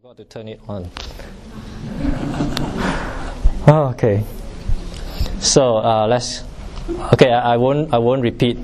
Forgot to turn it on. Okay. So let's. Okay, I won't repeat.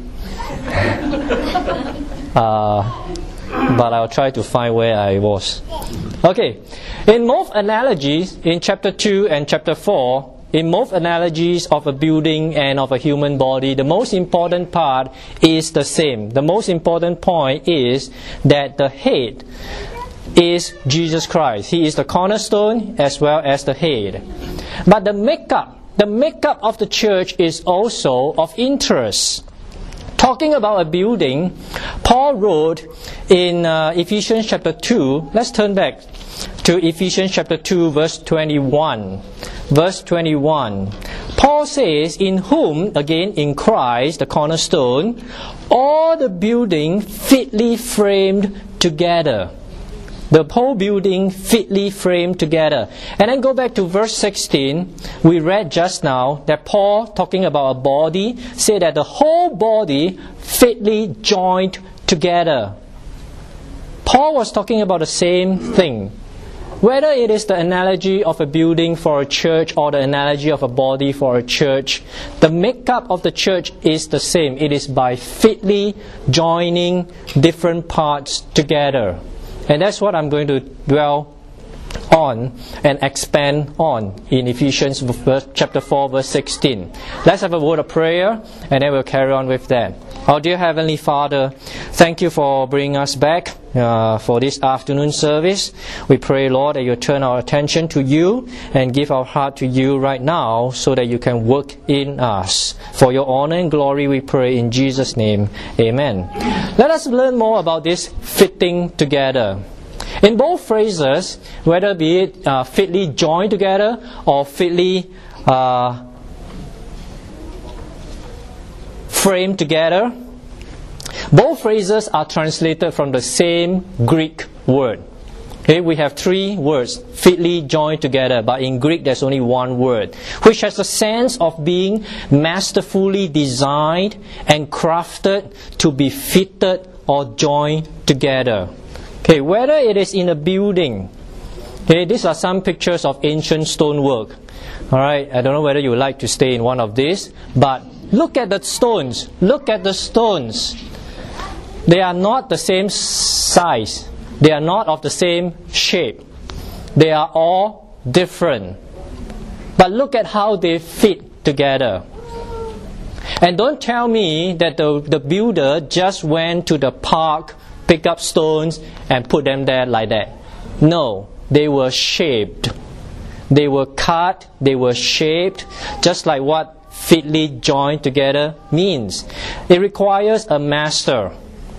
But I'll try to find where I was. Okay. In most analogies, in chapter 2 and chapter 4, in most analogies of a building and of a human body, the most important part is the same. The most important point is that the head is Jesus Christ. He is the cornerstone as well as the head. But the makeup of the church is also of interest. Talking about a building, Paul wrote in Ephesians chapter 2, let's turn back to Ephesians chapter 2 verse 21. Verse 21. Paul says, in whom, again in Christ, the cornerstone, all the building fitly framed together. The whole building fitly framed together. And then go back to verse 16. We read just now that Paul, talking about a body, said that the whole body fitly joined together. Paul was talking about the same thing. Whether it is the analogy of a building for a church or the analogy of a body for a church, the makeup of the church is the same. It is by fitly joining different parts together. And that's what I'm going to dwell on and expand on in Ephesians chapter 4 verse 16. Let's have a word of prayer and then we'll carry on with that. Our dear Heavenly Father, thank you for bringing us back for this afternoon service. We pray, Lord, that you turn our attention to you and give our heart to you right now so that you can work in us. For your honor and glory we pray in Jesus' name. Amen. Let us learn more about this fitting together. In both phrases, whether be it fitly joined together or fitly framed together, both phrases are translated from the same Greek word. Okay, we have three words, fitly joined together, but in Greek there's only one word, which has a sense of being masterfully designed and crafted to be fitted or joined together. Okay, whether it is in a building, okay, these are some pictures of ancient stonework. Alright, I don't know whether you would like to stay in one of these, but look at the stones. Look at the stones. They are not the same size. They are not of the same shape. They are all different. But look at how they fit together. And don't tell me that the builder just went to the park, picked up stones and put them there like that. No, they were shaped. They were cut, they were shaped, just like what fitly joined together means. It requires a master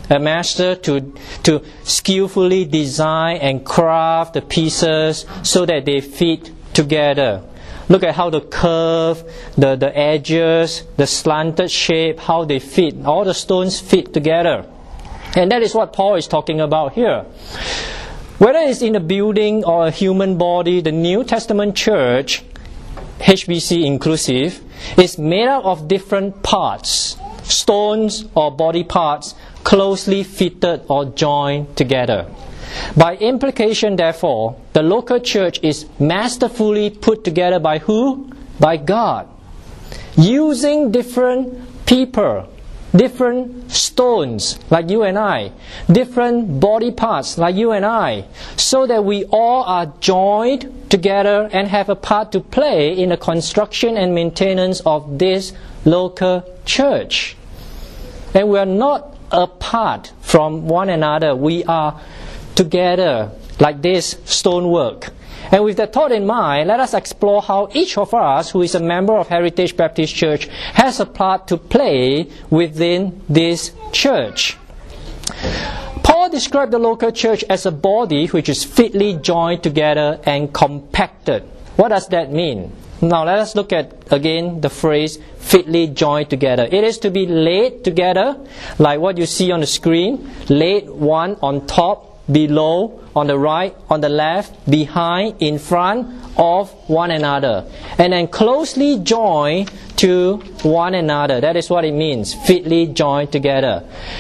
to skillfully design and craft the pieces so that they fit together. Look at how the curve, the edges, the slanted shape, how they fit. All the stones fit together. And that is what Paul is talking about here. Whether it's in a building or a human body, the New Testament church, HBC inclusive, is made up of different parts, stones or body parts, closely fitted or joined together. By implication, therefore, the local church is masterfully put together by who? By God. Using different people, different stones like you and I, different body parts like you and I, so that we all are joined together and have a part to play in the construction and maintenance of this local church. And we are not apart from one another. We are together like this stonework. And with that thought in mind, let us explore how each of us who is a member of Heritage Baptist Church has a part to play within this church. Paul described the local church as a body which is fitly joined together and compacted. What does that mean? Now let us look at again the phrase fitly joined together. It is to be laid together like what you see on the screen, laid one on top, below, on the right, on the left, behind, in front of one another, and then closely joined to one another. That is what it means, fitly joined together.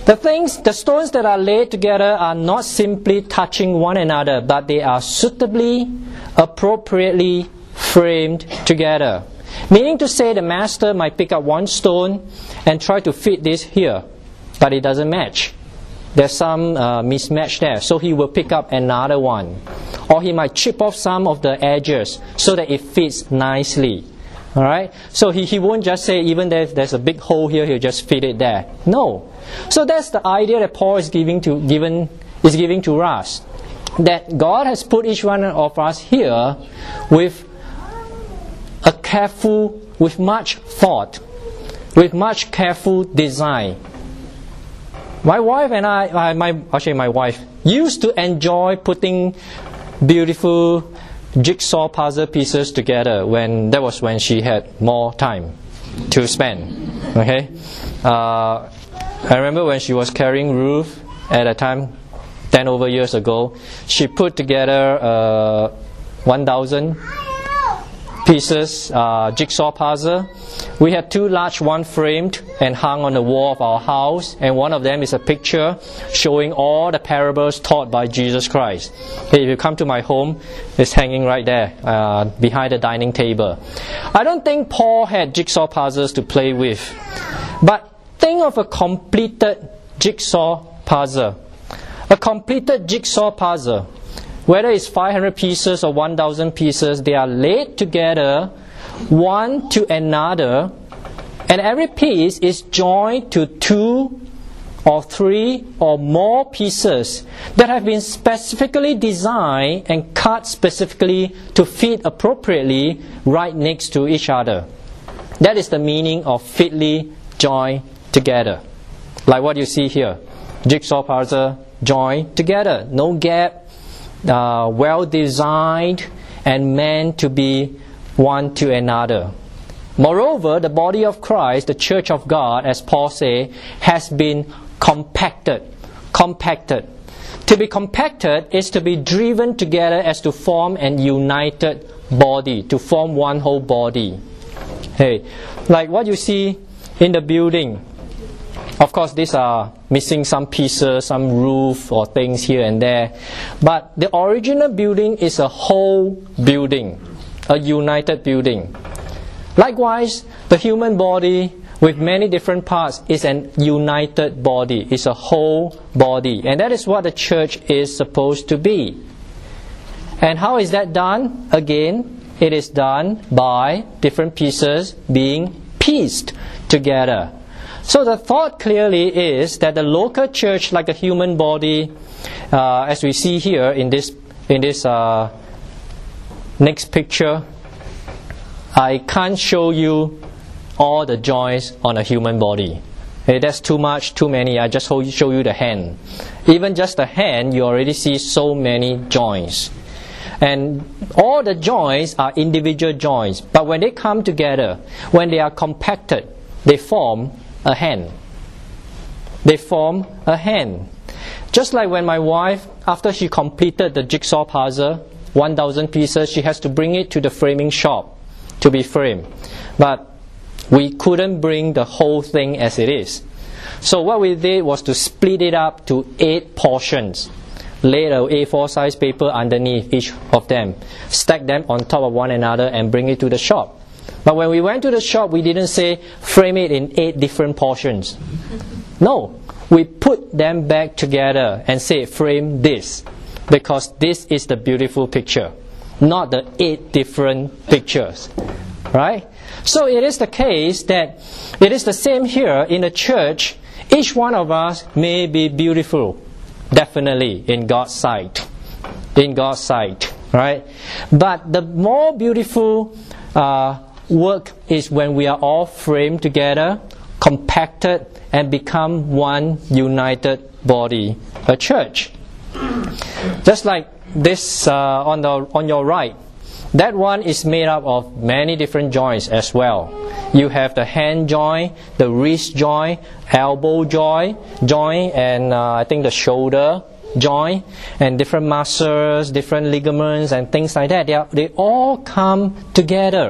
The stones that are laid together are not simply touching one another, but they are suitably, appropriately framed together. Meaning to say, the master might pick up one stone and try to fit this here, but it doesn't match. There's some mismatch there, so he will pick up another one. Or he might chip off some of the edges so that it fits nicely. Alright? So he won't just say, even if there's a big hole here, he'll just fit it there. No. So that's the idea that Paul is giving to us. That God has put each one of us here with much thought, with much careful design. My wife and my wife used to enjoy putting beautiful jigsaw puzzle pieces together when she had more time to spend. Okay, I remember when she was carrying Ruth at a time 10 over years ago, she put together 1,000 pieces jigsaw puzzle. We had two large ones framed and hung on the wall of our house, and one of them is a picture showing all the parables taught by Jesus Christ. Okay, if you come to my home, it's hanging right there behind the dining table. I don't think Paul had jigsaw puzzles to play with, but think of a completed jigsaw puzzle. A completed jigsaw puzzle, whether it's 500 pieces or 1,000 pieces, they are laid together one to another, and every piece is joined to 2 or 3 or more pieces that have been specifically designed and cut specifically to fit appropriately right next to each other. That is the meaning of fitly joined together. Like what you see here. Jigsaw puzzle joined together. No gap, well designed and meant to be one to another. Moreover, the body of Christ, the church of God, as Paul says, has been compacted. Compacted. To be compacted is to be driven together as to form an united body, to form one whole body. Hey, like what you see in the building. Of course, these are missing some pieces, some roof or things here and there. But the original building is a whole building, a united building. Likewise, the human body with many different parts is an united body, is a whole body. And that is what the church is supposed to be. And how is that done? Again, it is done by different pieces being pieced together. So the thought clearly is that the local church, like the human body, as we see here in this next picture, I can't show you all the joints on a human body. Hey, that's too much, too many. I just show you the hand. Even just the hand, you already see so many joints. And all the joints are individual joints. But when they come together, when they are compacted, they form a hand. They form a hand. Just like when my wife, after she completed the jigsaw puzzle, 1,000 pieces, she has to bring it to the framing shop to be framed. But we couldn't bring the whole thing as it is. So what we did was to split it up to 8 portions. Lay a A4 size paper underneath each of them. Stack them on top of one another and bring it to the shop. But when we went to the shop, we didn't say frame it in 8 different portions. No, we put them back together and say frame this, because this is the beautiful picture, not the 8 different pictures. Right? So it is the case that it is the same here in the church. Each one of us may be beautiful, definitely, in God's sight. In God's sight. Right? But the more beautiful work is when we are all framed together, compacted, and become one united body, a church. Just like this on your right, that one is made up of many different joints as well. You have the hand joint, the wrist joint, elbow joint, and I think the shoulder joint, and different muscles, different ligaments, and things like that. They all come together.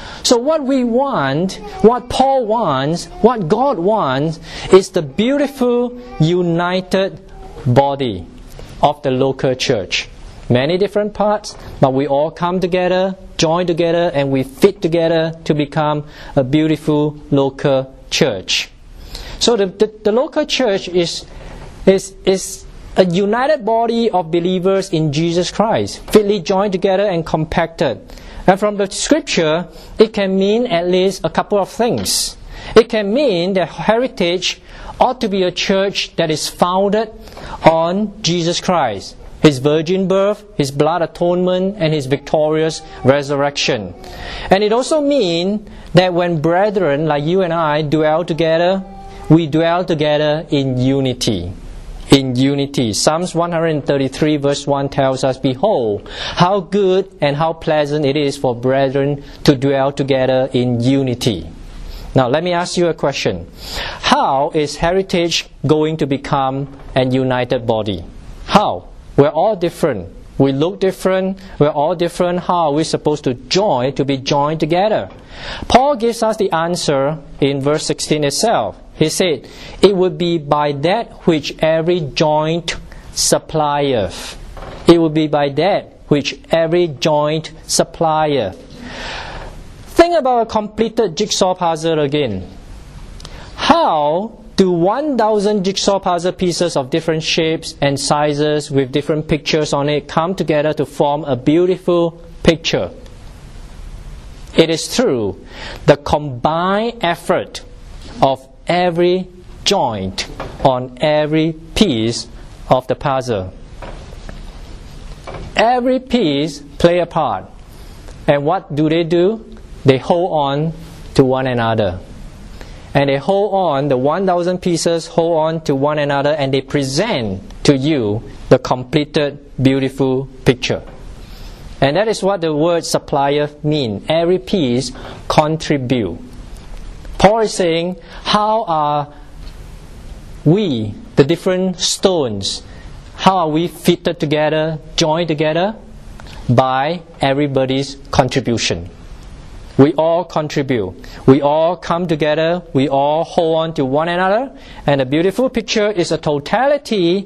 So what we want, what Paul wants, what God wants, is the beautiful, united body of the local church. Many different parts, but we all come together, join together, and we fit together to become a beautiful local church. So the local church is a united body of believers in Jesus Christ, fitly joined together and compacted. And from the scripture, it can mean at least a couple of things. It can mean that Heritage ought to be a church that is founded on Jesus Christ, His virgin birth, His blood atonement, and His victorious resurrection. And it also means that when brethren like you and I dwell together, we dwell together in unity. In unity. Psalms 133 verse 1 tells us, "Behold, how good and how pleasant it is for brethren to dwell together in unity." Now let me ask you a question. How is Heritage going to become a united body? How? We're all different. We look different. We're all different. How are we supposed to be joined together? Paul gives us the answer in verse 16 itself. He said, "It would be by that which every joint supplieth." It would be by that which every joint supplieth. Think about a completed jigsaw puzzle again. How do 1,000 jigsaw puzzle pieces of different shapes and sizes with different pictures on it come together to form a beautiful picture? It is through the combined effort of every joint on every piece of the puzzle. Every piece play a part. And what do? They hold on to one another. And they hold on, the 1,000 pieces hold on to one another, and they present to you the completed, beautiful picture. And that is what the word supplier means. Every piece contribute. Paul is saying, how are we, the different stones, how are we fitted together, joined together? By everybody's contribution. We all contribute. We all come together. We all hold on to one another. And the beautiful picture is a totality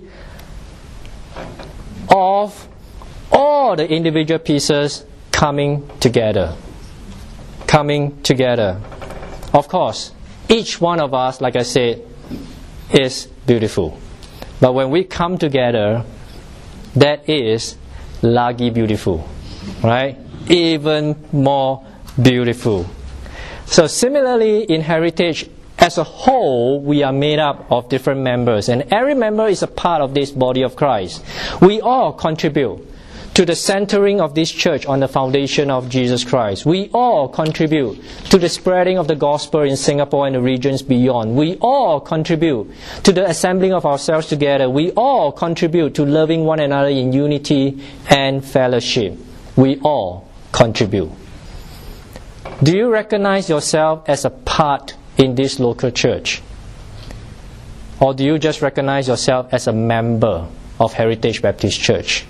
of all the individual pieces coming together. Coming together. Of course, each one of us, like I said, is beautiful. But when we come together, that is lagi beautiful. Right? Even more beautiful. So similarly, in Heritage, as a whole, we are made up of different members, and every member is a part of this body of Christ. We all contribute to the centering of this church on the foundation of Jesus Christ. We all contribute to the spreading of the gospel in Singapore and the regions beyond. We all contribute to the assembling of ourselves together. We all contribute to loving one another in unity and fellowship. We all contribute. Do you recognize yourself as a part in this local church? Or do you just recognize yourself as a member of Heritage Baptist Church?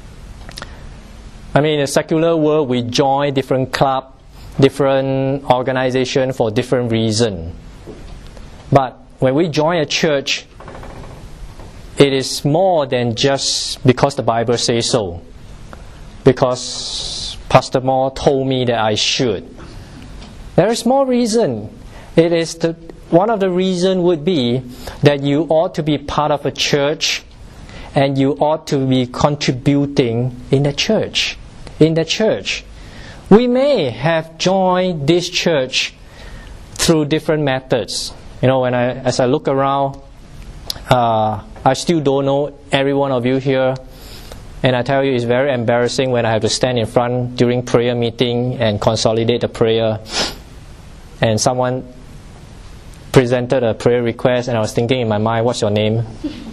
I mean, in the secular world, we join different clubs, different organizations for different reasons. But when we join a church, it is more than just because the Bible says so. Because Pastor Moore told me that I should. There is more reason. It is one of the reasons would be that you ought to be part of a church, and you ought to be contributing in the church. In the church, we may have joined this church through different methods. You know, as I look around, I still don't know every one of you here. And I tell you, it's very embarrassing when I have to stand in front during prayer meeting and consolidate the prayer. And someone presented a prayer request, and I was thinking in my mind, what's your name?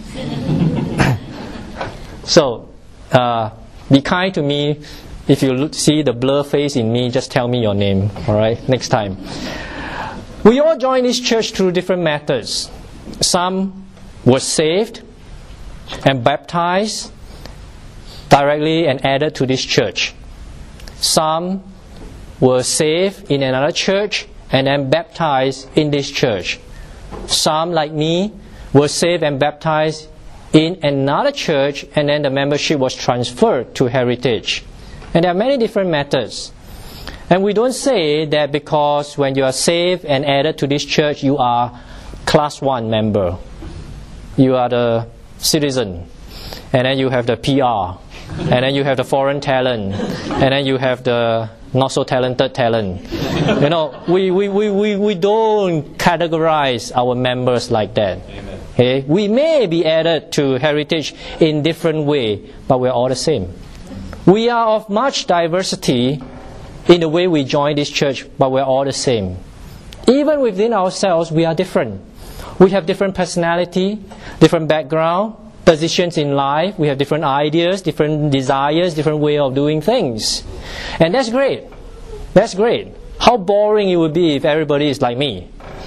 So, be kind to me. If you see the blur face in me, just tell me your name, alright, next time. We all joined this church through different methods. Some were saved and baptized directly and added to this church. Some were saved in another church and then baptized in this church. Some, like me, were saved and baptized in another church, and then the membership was transferred to Heritage. And there are many different methods. And we don't say that because when you are saved and added to this church, you are class 1 member. You are the citizen. And then you have the PR. And then you have the foreign talent. And then you have the not so talented talent. You know, we don't categorize our members like that. Okay? We may be added to Heritage in different way, but we're all the same. We are of much diversity in the way we join this church, but we're all the same. Even within ourselves, we are different. We have different personality, different background, positions in life. We have different ideas, different desires, different way of doing things. And that's great. That's great. How boring it would be if everybody is like me.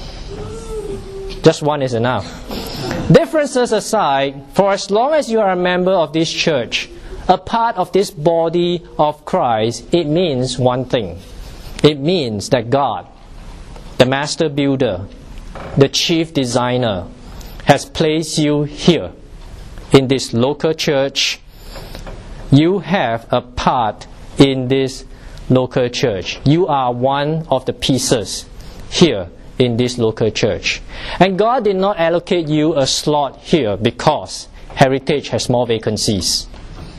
Just one is enough. Differences aside, for as long as you are a member of this church, a part of this body of Christ, it means one thing. It means that God, the master builder, the chief designer, has placed you here in this local church. You have a part in this local church. You are one of the pieces here in this local church. And God did not allocate you a slot here because Heritage has more vacancies.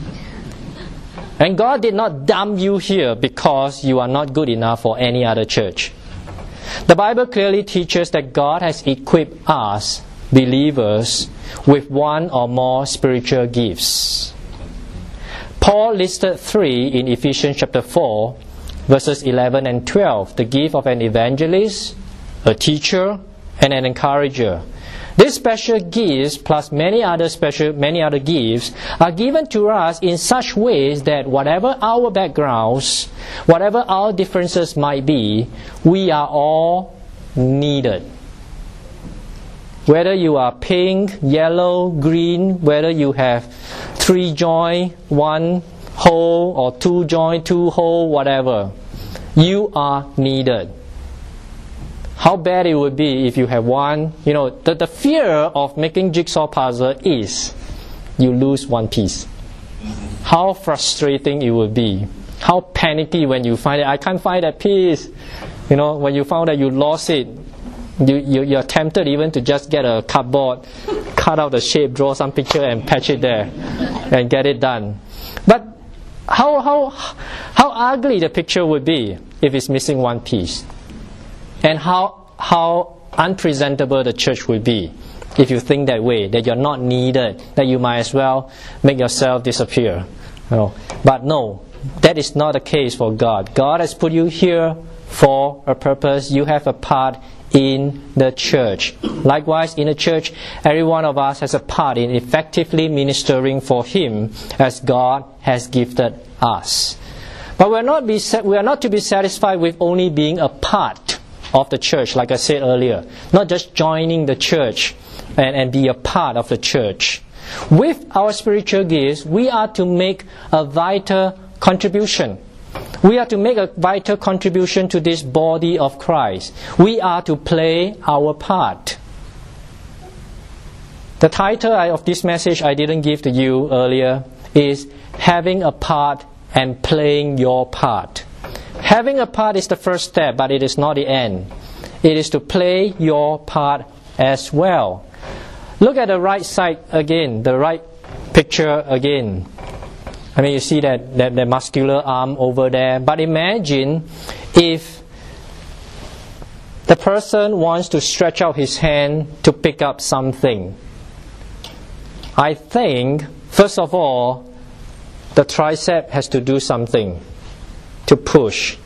And God did not dump you here because you are not good enough for any other church. The Bible clearly teaches that God has equipped us, believers, with one or more spiritual gifts. Paul listed 3 in Ephesians chapter 4, verses 11 and 12. The gift of an evangelist, a teacher, and an encourager. These special gifts, plus many other gifts, are given to us in such ways that whatever our backgrounds, whatever our differences might be, we are all needed. Whether you are pink, yellow, green, whether you have 3 joint, 1 hole, or 2 joint, 2 hole, whatever, you are needed. How bad it would be if you have one. You know, the fear of making jigsaw puzzle is you lose one piece. How frustrating it would be. How panicky when you find it. I can't find that piece. You know, when you found that you lost it, you're tempted even to just get a cardboard, cut out the shape, draw some picture and patch it there and get it done. But how ugly the picture would be if it's missing one piece. And how unpresentable the church will be if you think that way, that you're not needed, that you might as well make yourself disappear. No. But no, that is not the case for God. God has put you here for a purpose. You have a part in the church. Likewise, in the church, every one of us has a part in effectively ministering for Him as God has gifted us. But we are not to be satisfied with only being a part of the church, like I said earlier. Not just joining the church and be a part of the church. With our spiritual gifts, we are to make a vital contribution. We are to make a vital contribution to this body of Christ. We are to play our part. The title of this message I didn't give to you earlier is Having a Part and Playing Your Part. Having a part is the first step, but it is not the end. It is to play your part as well. Look at the right side again, the right picture again. I mean, you see that muscular arm over there. But imagine if the person wants to stretch out his hand to pick up something. I think, first of all, the tricep has to do something to push.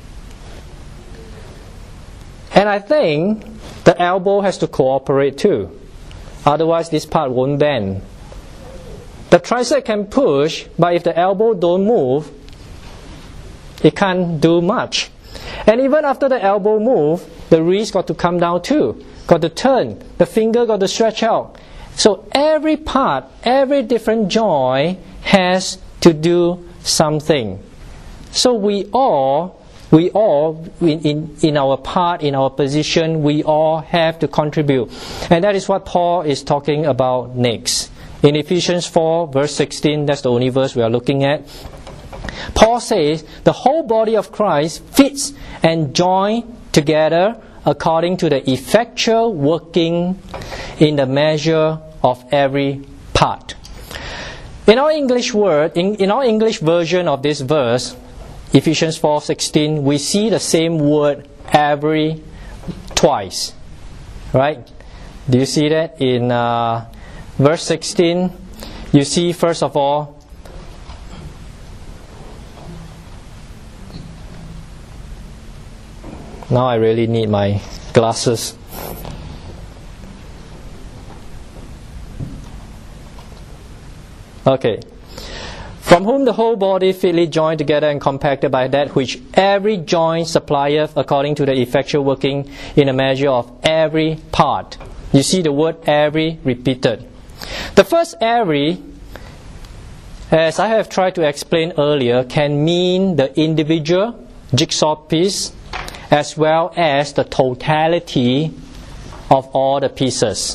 And I think the elbow has to cooperate too. Otherwise this part won't bend. The tricep can push, but if the elbow don't move, it can't do much. And even after the elbow move, the wrist got to come down too. Got to turn. The finger got to stretch out. So every part, every different joint has to do something. So we all We all, in our part, in our position, we all have to contribute. And that is what Paul is talking about next. In Ephesians 4, verse 16, that's the only verse we are looking at. Paul says, the whole body of Christ fits and joins together according to the effectual working in the measure of every part. In our English word, in our English version of this verse, Ephesians 4:16, we see the same word every twice. Right? Do you see that? In verse 16, you see first of all, now I really need my glasses. Okay. From whom the whole body fitly joined together and compacted by that which every joint supplieth according to the effectual working in a measure of every part. You see the word every repeated. The first every, as I have tried to explain earlier, can mean the individual jigsaw piece as well as the totality of all the pieces.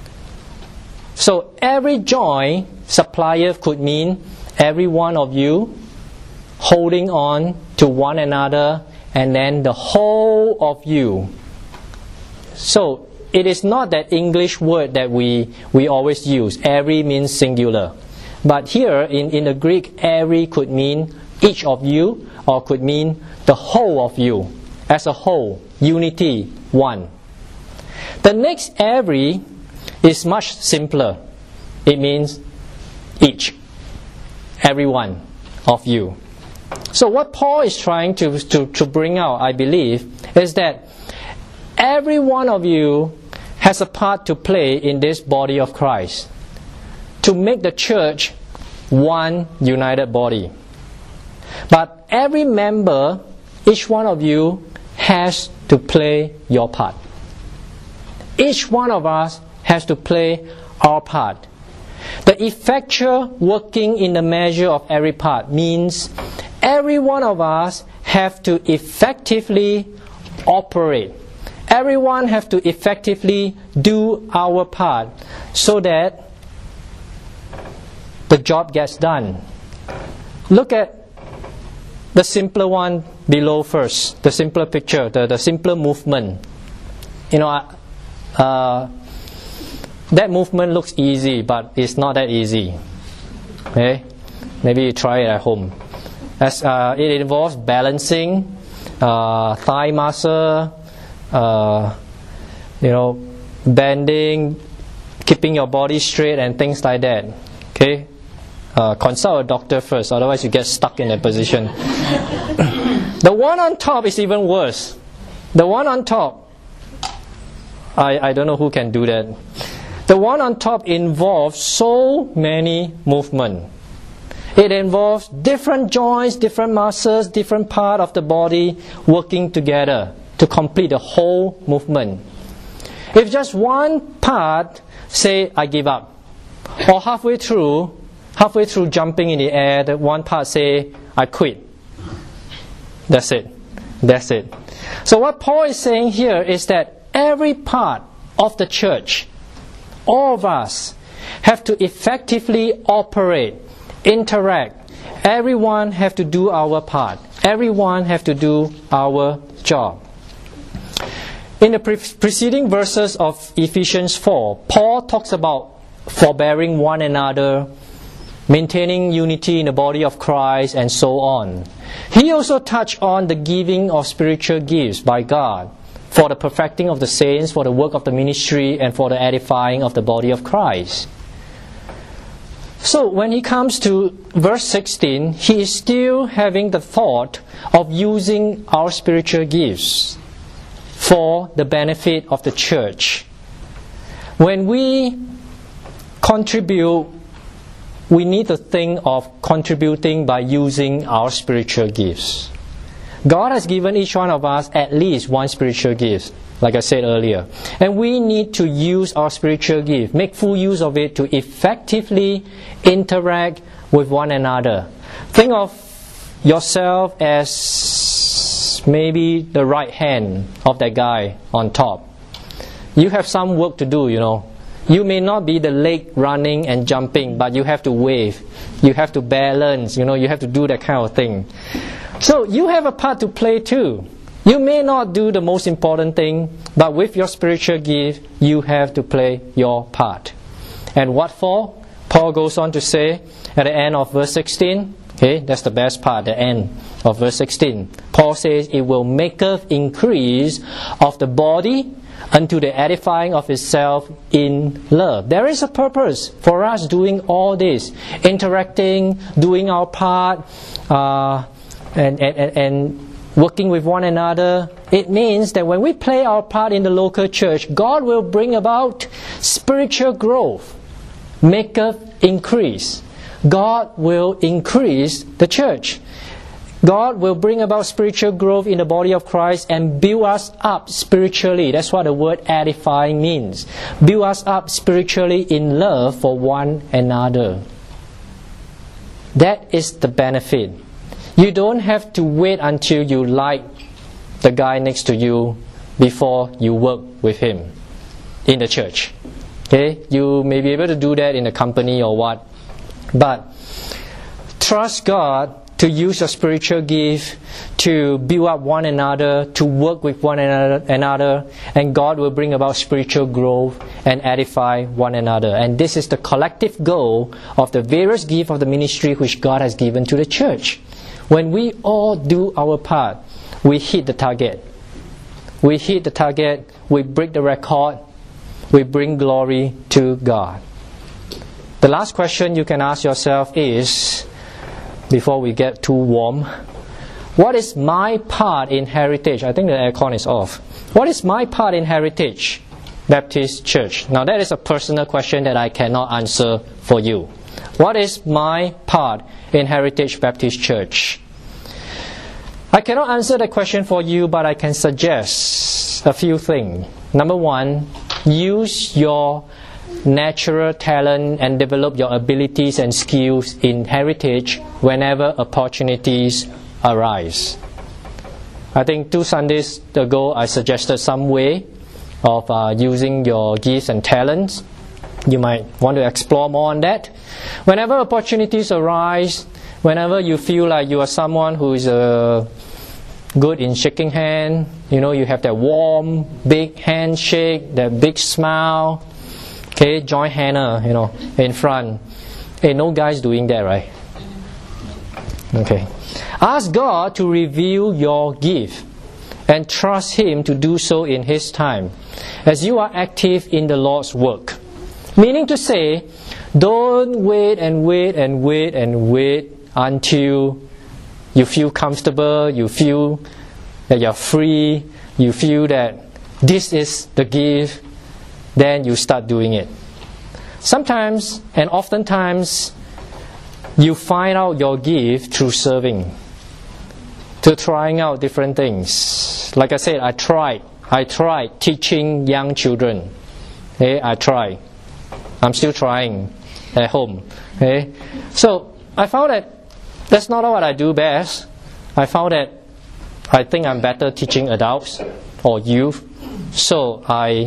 So every joint supplier could mean every one of you holding on to one another, and then the whole of you. So it is not that English word that we always use. Every means singular. But here in the Greek, every could mean each of you, or could mean the whole of you. As a whole, unity, one. The next every is much simpler. It means each. Every one of you. So what Paul is trying to bring out, I believe, is that every one of you has a part to play in this body of Christ to make the church one united body. But every member, each one of you, has to play your part. Each one of us has to play our part. The effectual working in the measure of every part means every one of us have to effectively operate. Everyone have to effectively do our part so that the job gets done. Look at the simpler one below first, the simpler picture, the simpler movement. You know, that movement looks easy, but it's not that easy. Okay? Maybe you try it at home. As it involves balancing, thigh muscle, bending, keeping your body straight, and things like that. Okay? Consult a doctor first, otherwise you get stuck in that position. The one on top is even worse. The one on top, I don't know who can do that. The one on top involves so many movements. It involves different joints, different muscles, different part of the body working together to complete the whole movement. If just one part say, I give up, or halfway through jumping in the air, that one part say, I quit. That's it. So what Paul is saying here is that every part of the church, all of us, have to effectively operate, interact. Everyone have to do our part. Everyone have to do our job. In the preceding verses of Ephesians 4, Paul talks about forbearing one another, maintaining unity in the body of Christ, and so on. He also touched on the giving of spiritual gifts by God for the perfecting of the saints, for the work of the ministry, and for the edifying of the body of Christ. So when he comes to verse 16, he is still having the thought of using our spiritual gifts for the benefit of the church. When we contribute, we need to think of contributing by using our spiritual gifts. God has given each one of us at least one spiritual gift, like I said earlier. And we need to use our spiritual gift, make full use of it to effectively interact with one another. Think of yourself as is maybe the right hand of that guy on top. You have some work to do, You may not be the leg running and jumping, but you have to wave. You have to balance, you have to do that kind of thing. So you have a part to play too. You may not do the most important thing, but with your spiritual gift, you have to play your part. And what for? Paul goes on to say at the end of verse 16, okay, that's the best part, the end of verse 16. Paul says, it will maketh increase of the body unto the edifying of itself in love. There is a purpose for us doing all this, interacting, doing our part, and working with one another. It means that when we play our part in the local church, God will bring about spiritual growth, maketh increase. God will increase the church. God will bring about spiritual growth in the body of Christ and build us up spiritually. That's what the word edifying means. Build us up spiritually in love for one another. That is the benefit. You don't have to wait until you like the guy next to you before you work with him in the church. Okay? You may be able to do that in a company or what. But trust God to use your spiritual gift to build up one another, to work with one another, and God will bring about spiritual growth and edify one another. And this is the collective goal of the various gifts of the ministry which God has given to the church. When we all do our part, we hit the target. We hit the target, we break the record, we bring glory to God. The last question you can ask yourself is, before we get too warm, what is my part in Heritage? I think the aircon is off. What is my part in Heritage Baptist Church? Now that is a personal question that I cannot answer for you. What is my part in Heritage Baptist Church? I cannot answer the question for you, but I can suggest a few things. Number one, use your natural talent and develop your abilities and skills in Heritage whenever opportunities arise. I think 2 Sundays ago I suggested some way of using your gifts and talents. You might want to explore more on that. Whenever opportunities arise, whenever you feel like you are someone who is good in shaking hand, you have that warm, big handshake, that big smile, okay, join Hannah, in front. Hey, no guys doing that, right? Okay. Ask God to reveal your gift and trust Him to do so in His time as you are active in the Lord's work. Meaning to say, don't wait until you feel comfortable, you feel that you're free, you feel that this is the gift, then you start doing it. Sometimes and oftentimes you find out your gift through serving, to trying out different things. Like I said, I tried teaching young children. Okay, I tried. I'm still trying at home. Okay? So I found that that's not what I do best. I found that I think I'm better teaching adults or youth. So I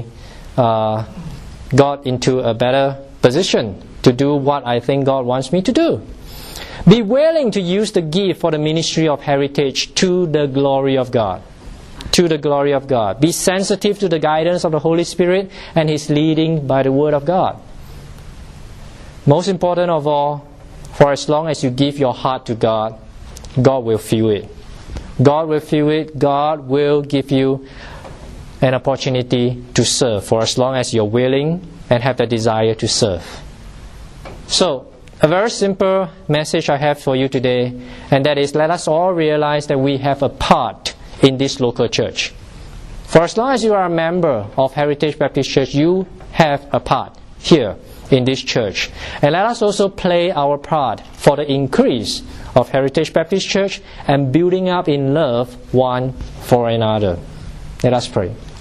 got into a better position to do what I think God wants me to do. Be willing to use the gift for the ministry of Heritage to the glory of God. To the glory of God. Be sensitive to the guidance of the Holy Spirit and His leading by the Word of God. Most important of all, for as long as you give your heart to God, God will fill it. God will fill it. God will give you an opportunity to serve for as long as you're willing and have the desire to serve. So, a very simple message I have for you today, and that is, let us all realize that we have a part in this local church. For as long as you are a member of Heritage Baptist Church, you have a part here in this church. And let us also play our part for the increase of Heritage Baptist Church and building up in love one for another. Let us pray.